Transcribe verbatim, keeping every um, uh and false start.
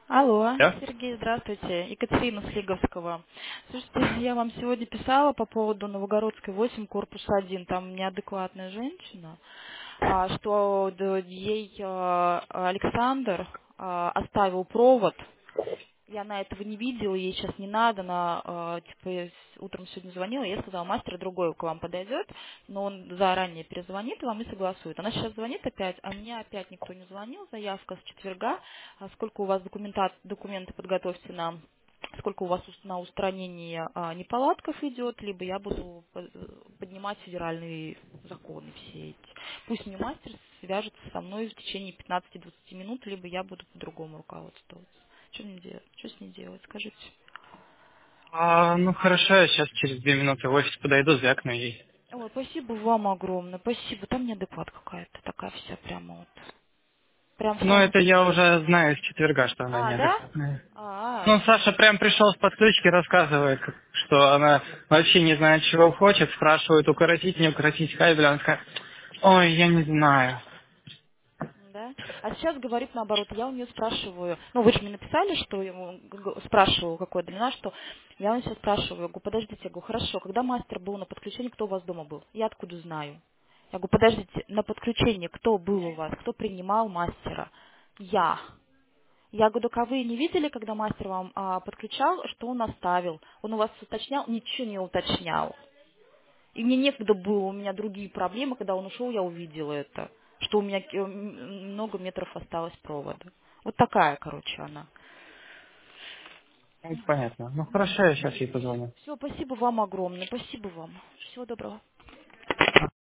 Алло, Да? Сергей, здравствуйте. Екатерина Слиговского. Слушайте, я вам сегодня писала по поводу Новогородской восемь, корпус один. Там неадекватная женщина, а, что д- ей а, Александр а, оставил провод. Я на этого не видела, ей сейчас не надо, она а, типа я с- утром сегодня звонила, я сказала, мастер другой к вам подойдет, но он заранее перезвонит вам и согласует. Она сейчас звонит опять, а мне опять никто не звонил, заявка с четверга, а сколько у вас документа, документы подготовьте нам, сколько у вас ус- на устранение а, неполадков идет, либо я буду по- поднимать федеральные законы все эти. Пусть мне мастер свяжется со мной в течение пятнадцати-двадцати минут, либо я буду по-другому руководствоваться. Что мне делать? Что с ней делать? Скажите. А, ну хорошо, я сейчас через две минуты в офис подойду, звякну ей. Ой, спасибо вам огромное. Спасибо. Там неадекват какая-то такая вся прямо вот. Прям Ну сразу. это я уже знаю с четверга, что она А, да? неадекватная. А, Ну, Саша прям пришел с подключки, рассказывает, как- что она вообще не знает, чего хочет, спрашивает, укоротить, не укоротить кабель, она такая, ой, я не знаю. да. А сейчас говорит наоборот. Я у нее спрашиваю, ну вы же мне написали, что я ему г- г- спрашиваю, какой длина, что я у нее сейчас спрашиваю, я говорю, подождите, я говорю, хорошо, когда мастер был на подключении, кто у вас дома был? Я откуда знаю? Я говорю, подождите, на подключении кто был у вас, кто принимал мастера? Я. Я говорю, так а вы не видели, когда мастер вам а, подключал, что он оставил? Он у вас уточнял? Ничего не уточнял. И мне некогда было, у меня другие проблемы, когда он ушел, я увидела это, что у меня э, м, много метров осталось провода. Вот такая, короче, она. Ну, понятно. Ну хорошо, я сейчас ей позвоню. Все, спасибо вам огромное, спасибо вам. Всего доброго.